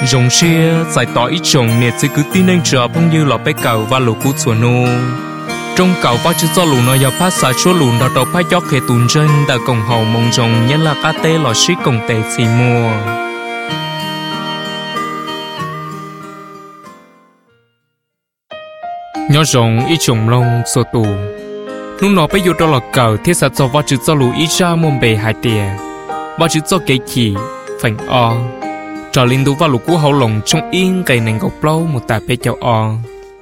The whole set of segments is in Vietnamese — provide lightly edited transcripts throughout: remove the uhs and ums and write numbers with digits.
Rồng xe giải tỏa ít chồng nè sẽ cứ tin anh chờ phong như lọ bé cầu và lũ cú chuột nô. Trong cầu và chữ do lũ nó giờ phát xả số lũ đó đầu phát gió khề tùn chân đã cổng hậu mong rồng nhớ là cá tê lọ xí cổng tê xì mùa. Nhớ rồng ít chồng lông sô tù. Lúc nó bây giờ đó là cầu thiết sát cho và chữ do lũ ít ra môn bề hai tìa. Và chữ do kế kỳ, phành o. Trở linh đủ và lũ cú hậu lồng trong yên cây nền gọc lâu một tà bê cháu o.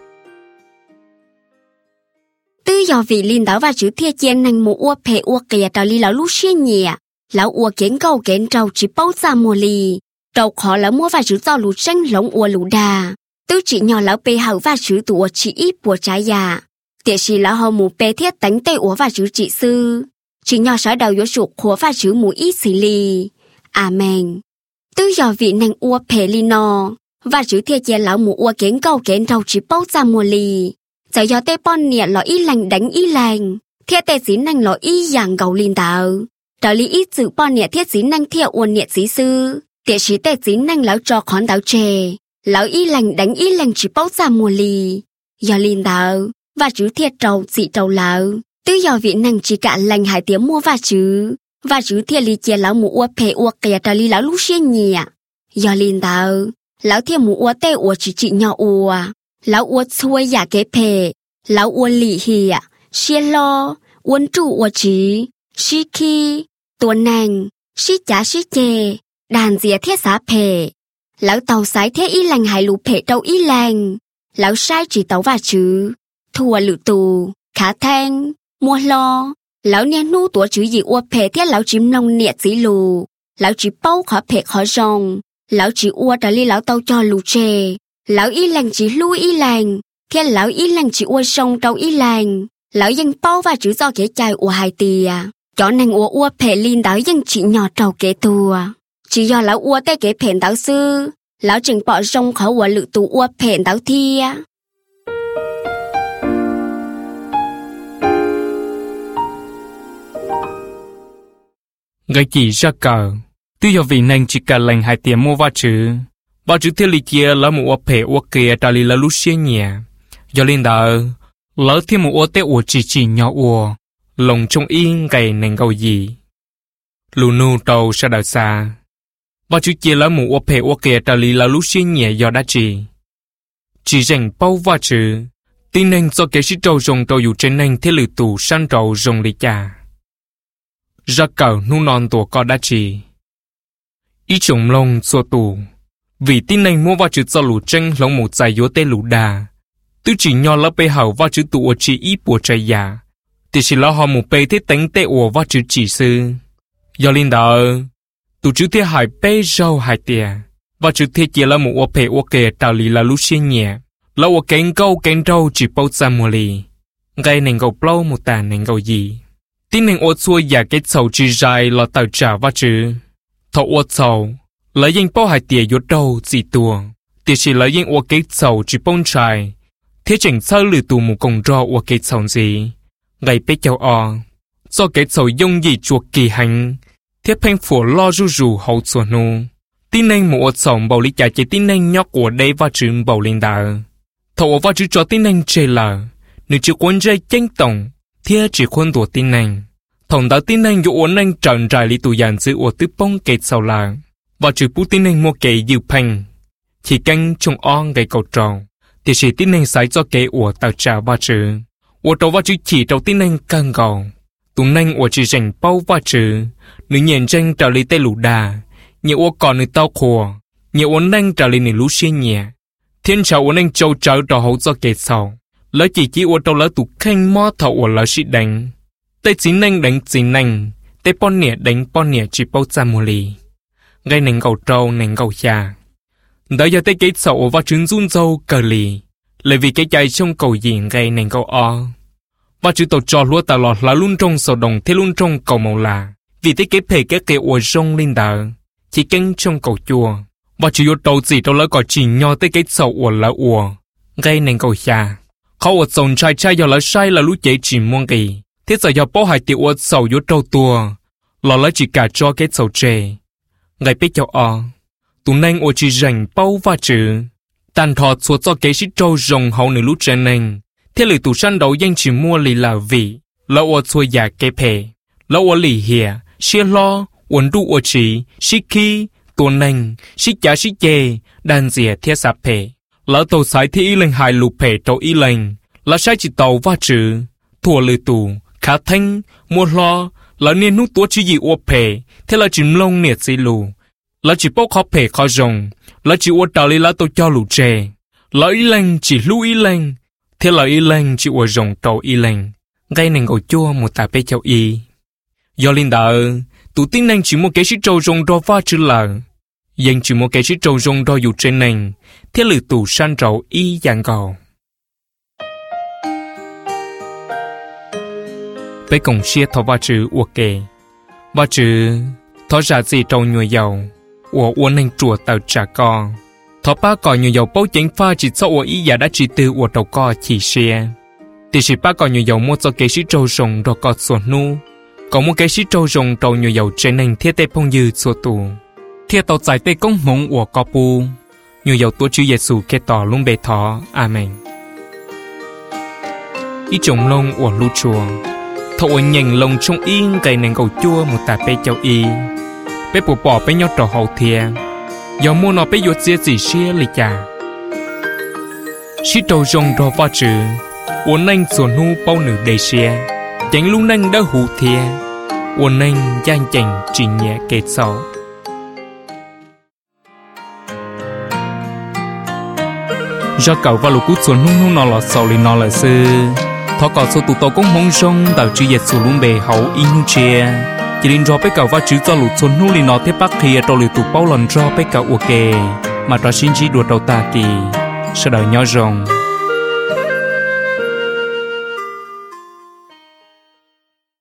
Tư do vị linh đảo và chữ thiết chén nành mù ua phê ua kìa trò li lão lũ xuyên nhẹ. Lão ua kiến cầu kiến trâu chỉ bao ra mùa lì. Trâu khó lão mua và chữ do lũ tranh lông ua lũ đà. Tư chỉ nhỏ lão bê hậu và chữ tụ ua chỉ ít bùa trái dạ. Tiệt xì lão hậu mù bê thiết tánh tê ua và chữ trị sư. Chỉ nhỏ sói đầu yếu sụp khóa và chữ mù ít xì lì. Amen. Tư do vị nành ua phê li nò. Và chữ thiết chén lão mù ua kiến cầu kiến trâu chỉ bao ra mùa lì. Giờ do tê bon nè lọ y lành đánh y lành, thiết tê xí nành lọ y dạng gầu linh tạo. Đó lý ít chữ bon nè thiết xí nành thiệu uôn nè xí sư, tiệt xí tê xí nành lão cho khón đáo chè, lão y lành đánh y lành chỉ bao ra mùa lì. Do linh tạo, và chữ thiết trầu dị trầu lão, tư do vị nành chỉ cả lành hải tiếng mua và chữ thiết lý chè lão mù ua phê ua kìa trò lý lão lũ xuyên nhẹ. Do linh tạo, lão thiết mù ua tê ua chỉ nhỏ ua. Lão ua xuôi giả kế phê, lão ua lì hì ạ, xie lo, uốn trụ ua trí, xí khi, tuần nành, xí chá xí chê, đàn dìa thiết xá phê. Lão tàu sái thiết y lành hải lũ phê trâu y lành, lão sai chỉ tàu và chứ, thua lự tù, khá thanh, mua lo. Lão nè nu tủa chữ gì ua phê thiết lão chìm nông niệt dĩ lù, lão chỉ bao khó phê khó rong, lão chỉ ua trả li lão tàu cho lù chê. Lão y lành chỉ lưu y lành, thiên lão y lành chỉ ua sông trâu y lành, lão dân bao và chữ do kế chai ua hai tìa, cho nên ua phê linh đảo dân chỉ nhỏ trâu kế tùa, chỉ do lão ua tê kế phèn đảo sư, lão chừng bỏ sông khó ua lự tù ua phèn đảo thia. Gây chỉ ra cờ, tuy do vì nên chỉ cả lành hai tiền mua va chữ. Bà chữ thiết lý kia là một ua phê ua kìa trả lý là lũ xế nhẹ. Do linh đạo, lỡ thêm một ua tế ua chỉ nhỏ ua, lòng trong yên gầy nền gầu gì. Lù nụ tàu sẽ đào xa. Bà chữ kia là một ua phê ua kìa trả lý là lũ xế nhẹ do đã chỉ. Chỉ rành bao va chữ, tin nên do kế sĩ trâu rồng trâu dù trên nền thiết lử tù săn trâu rồng lý cha. Ra cầu nụ non tùa có đã chỉ. Ý chồng lông xua tù. Vì tin này mua vào chữ cho lũ tranh lòng một dài yếu tê lũ đà. Tư chỉ nhỏ là bê hào vào chữ tụ chỉ ý bùa trái giả. Thì chỉ là họ một bê thế tánh tê ủa vào chữ chỉ sư. Do linh đạo, tụ chữ thế hải bê rau hải tìa. Và chữ thế chỉ là một ủa bê ủa kê tạo lý là lũ xuyên nhẹ. Là ủa kén câu kén rau chỉ bao xa mùa lì. Ngay nền gầu plau một tà nền gầu gì. Tin nền ủa xuôi giả kết sầu chỉ dài là tạo trả vào chữ. Thọ ủa sầu. Lấy danh bao hải tìa yếu đâu gì tùa. Tìa chỉ lấy danh ua kết sầu chỉ bông trai. Thế chẳng sao lử tù một công rò ua kết sầu gì. Ngày bế cháu o. Do kết sầu dông gì chuột kỳ hành. Thế phanh phổ lo ru rù hậu xua nô. Tin nên một ua sầu bầu lý chả chế tin nên nhóc ua đây và trứng bầu lên đà. Thọ ua và trứng cho tin nên chê lờ. Nếu chỉ quân dây chênh tổng. Thế chỉ khuôn đùa tin nên. Thổng đạo tin nên dụ ua nên trần rải lý tù dàn giữ ua tư bông kết sầu là. Và chữ bút tin nên mua kệ dịu phanh. Chỉ canh trong on gây cầu trầu. Thì chỉ tin nên xảy cho kệ ủa tạo trả và chữ. Ủa trầu và chữ chỉ trầu tin nên càng gầu. Tù nên ủa chỉ rảnh bao và chữ. Nữ nhận tranh trả lý tê lũ đà. Nhẹ ủa còn nữ tao khổ. Nhẹ ủa nên trả lý nữ lũ xuyên nhẹ. Thiên cháu ủa nên châu trở trò hấu cho kệ sau. Lỡ chỉ ủa trầu lỡ tù khanh mò thọ ủa lỡ sĩ đánh. Tê chính nên đánh chính nên. Tê bon nẻ đánh bon nẻ chỉ bao xa mùa lì. Ngay nền gầu trâu nền gầu xa. Đợi giờ tới cái sầu và trứng run dâu cờ lì. Lại vì cái chạy trong cầu diện gây nền gầu o. Và chữ tàu trò lúa tà lọt là luôn trong sầu đồng thế luôn trong cầu màu là. Vì tới cái phê cái ua rong linh đờ. Chỉ canh trong cầu chùa. Và chữ yếu trâu gì trâu lỡ có chỉ nhỏ tới cái sầu ua là ua. Gây nền gầu xa. Khó ua sầu trai do lỡ sai là lũ chế chỉ muôn kỳ. Thế giờ do bó hai tiểu ua sầu yếu trâu tua. Lỡ lỡ chỉ cả cho cái sầu trề. Ngày biết cháu o. tụ nên ô chỉ rảnh bao và chữ tàn thọ suốt cho kế sĩ trâu rồng hậu nữ lúc trên nên thế lì tụ săn đấu danh chỉ mua lì là vị là ô xua giả kế phê là ô lì hìa xia lo uốn đu ô chỉ xí khí tụ nên xí chả xí chê đàn dìa thiết sạp phê là tàu sái thì y lên hài lục phê trâu y lên là sai chỉ tàu và chữ thua lì tụ khá thanh mua lo là nên nút tua chỉ gì ô phê thế là chỉ lông nhiệt xí lù là chỉ bốc khó phê khó rồng là chỉ ô tàu lì là tàu cho lù chê là y lên chỉ lưu y lên thế là y lên chỉ ô rồng tàu y lên gây nên ngồi chua một tà bê châu y do linh đạo tụ tin nên chỉ một cái sĩ trâu rồng đo va chữ là nhưng chỉ một cái sĩ trâu rồng đo dù trên nền thế lử tụ san trâu y dạng gò bê cổng xia thọ va chữ ua kề va chữ thọ ra gì trâu nhồi dầu ua nên chùa tàu trả co thọ ba cò nhồi dầu bấu chén pha chỉ sau ua y giả đã chỉ từ ua trâu co chỉ xia thì chỉ ba cò nhồi dầu mua cho cái sĩ trâu rồng đo co xuân nu có một cái sĩ trâu rồng trâu nhồi dầu trên nền thiết tê phong dư xua tù thiết tàu giải tê công mộng ua co pu nhồi dầu tua chữ Giêsu kết tỏ luôn bề thọ amen ý trồng lông ua lu chùa thọ nhành lông trong yên cây nền cầu chua một tà bê châu y bê bù bỏ bê nhau trò hậu thia do mua nó bê dột dê gì xia lì chà sĩ trâu rồng đo va chữ uốn nành xuân nu bao nữ đầy xia chánh lu nành đã hù thia uốn nành giang chành chỉ nhẹ kết sầu do cậu và lũ cút xuân nu nó là sầu lì nó là sư thọ cọ số tụ tàu cũng mong sông tàu chữ Giêsu luôn bề hậu inu chia chỉ linh do bê cậu và chữ cho lũ xuân nu lì nó thế bắc kia trâu lì tụ bao lần do bê cậu ok mà trò xin chỉ đùa đầu ta kỳ sau đời nhỏ rồng